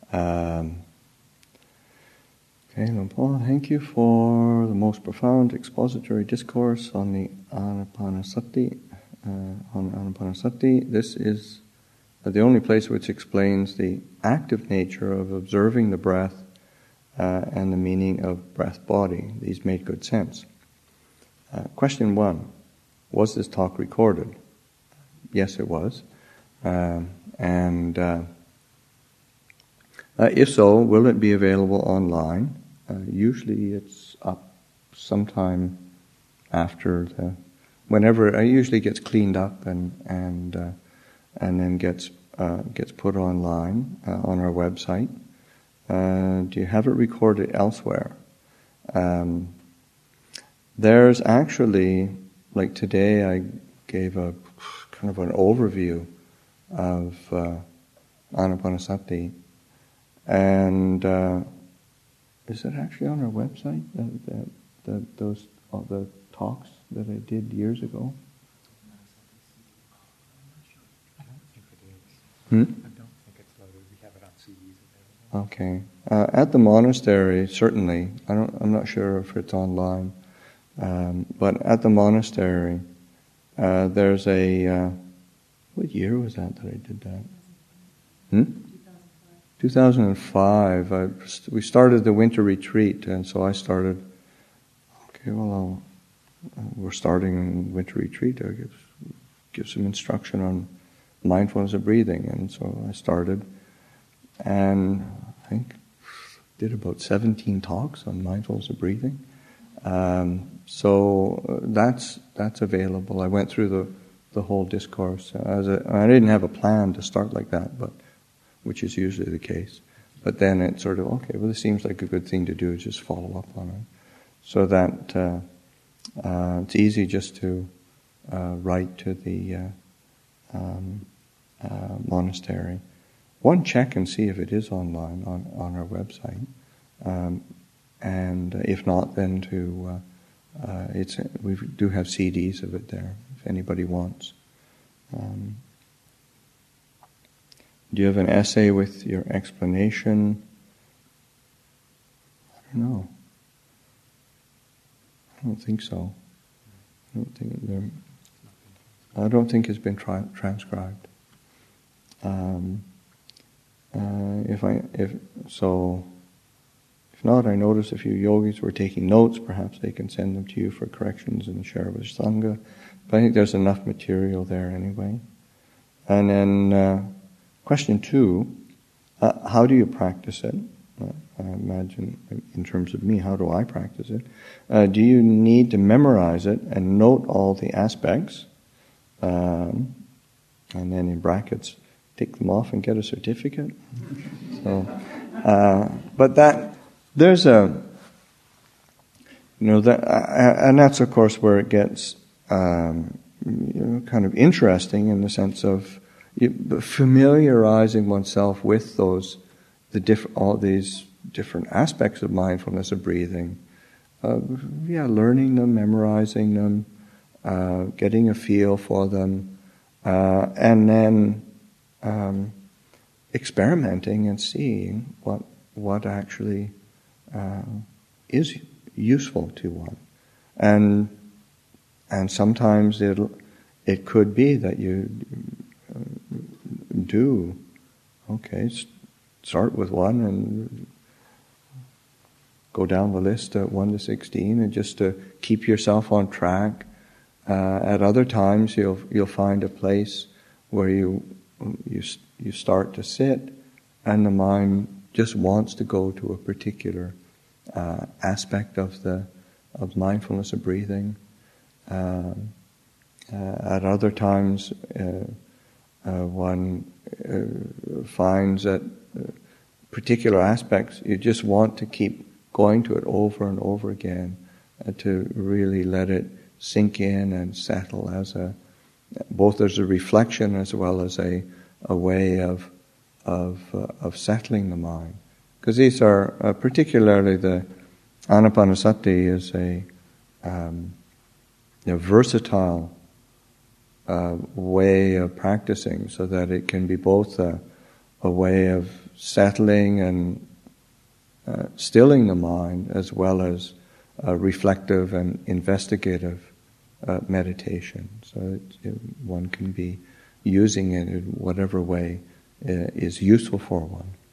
Okay, Lumpur, thank you for the most profound expository discourse on the Anapanasati. This is the only place which explains the active nature of observing the breath and the meaning of breath-body. These made good sense. Question 1. Was this talk recorded? Yes, it was. If so, will it be available online? Usually it's up sometime after whenever it usually gets cleaned up and then gets put online on our website. Do you have it recorded elsewhere? There's actually, like today, I gave a kind of an overview of Anapanasati, and is it actually on our website? Those the talks that I did years ago. I don't think it is. I don't think it's loaded. We have it on CDs available. Okay. At the monastery, certainly. I'm not sure if it's online, but at the monastery, there's a. What year was that I did that? 2005. We started the winter retreat, and so I started. Okay, well, we're starting winter retreat. I give some instruction on mindfulness of breathing, and so I started, and I think did about 17 talks on mindfulness of breathing. So that's available. I went through the whole discourse. I didn't have a plan to start like that, but which is usually the case. But then it's sort of, okay, well, this seems like a good thing to do, is just follow up on it. So that it's easy just to write to the monastery. One, check and see if it is online on our website. And if not, then we do have CDs of it there, if anybody wants. Do you have an essay with your explanation? I don't know. I don't think so. I don't think it's been transcribed. If not, I noticed a few yogis were taking notes. Perhaps they can send them to you for corrections and share with Sangha. But I think there's enough material there anyway. And then question 2, how do you practice it? I imagine, in terms of me, how do I practice it? Do you need to memorize it and note all the aspects? And then in brackets, tick them off and get a certificate? So, but there's and that's of course where it gets kind of interesting in the sense of familiarizing oneself with all these different aspects of mindfulness of breathing. Learning them, memorizing them, getting a feel for them, and then experimenting and seeing what actually is useful to one, and sometimes it could be that you do start with one and go down the list at 1 to 16, and just to keep yourself on track. At other times, you'll find a place where you start to sit, and the mind just wants to go to a particular aspect of mindfulness of breathing. At other times, one finds that particular aspects you just want to keep going to it over and over again, to really let it sink in and settle both as a reflection as well as a way of settling the mind. Because these are particularly the Anapanasati is a versatile way of practicing, so that it can be both a way of settling and stilling the mind, as well as reflective and investigative meditation. So one can be using it in whatever way is useful for one.